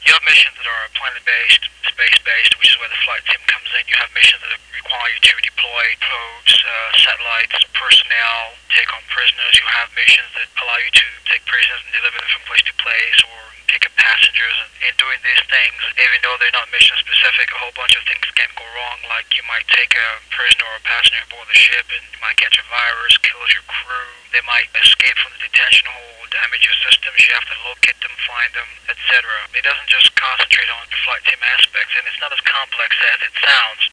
You have missions that are planet-based, space-based, which is where the flight sim comes in. You have missions that require you to deploy probes, satellites, personnel, take on prisoners. You have missions that allow you to take prisoners and deliver them from place to place, or pick up passengers. And in doing these things, even though they're not mission-specific, a whole bunch of things can go wrong, like you might take a prisoner or a passenger aboard the ship and you might catch a virus, kills your crew. They might escape from the detention hole, damage your systems. You have to locate them, find them, etc. It doesn't just concentrate on the flight sim aspects, and it's not as complex as it sounds.